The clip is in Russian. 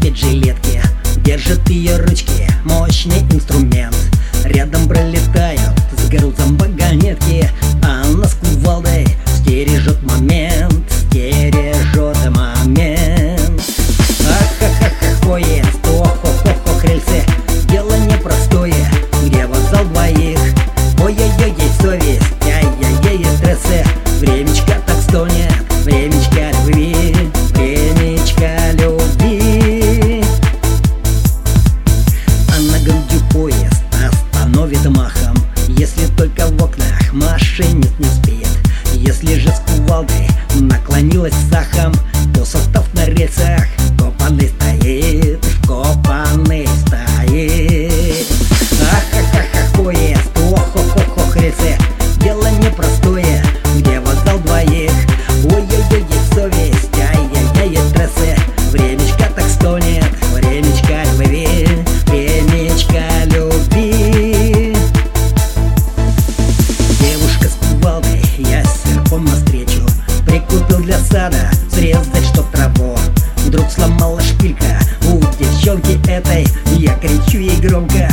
терпит жилетки, держит ее ручки, мощный инструмент. Рядом пролетают с грузом вагонетки, а она с кувалдой стережет момент, стережет момент. Ах-ха-ха-ха, поезд, ох-ох-ох, рельсы, дело непростое, где вокзал двоих. Ой-ой-ой, совесть, ай-яй-яй, стрессы, времечко так стонет, времечко любви, времечко любви. А на грудью поезд остановит махом, если только в окнах машинист не спит. Если же с кувалдой наклонилась сахом, то состав на рельсах копанный стоит, копанный стоит. Ах-ха-ха-ха, поезд, ох-ох-ох, рельсы, дело непростое, где вокзал двоих. Ой-ой-ой, совесть, ай-яй-яй, стрессы, времечко так стонет, времечко любви, времечко любви. Девушка с кувалдой, я серпом навстречу, прикупил для сада срезать чтоб траву. Вдруг сломала шпилька у девчонки этой, я кричу ей громко: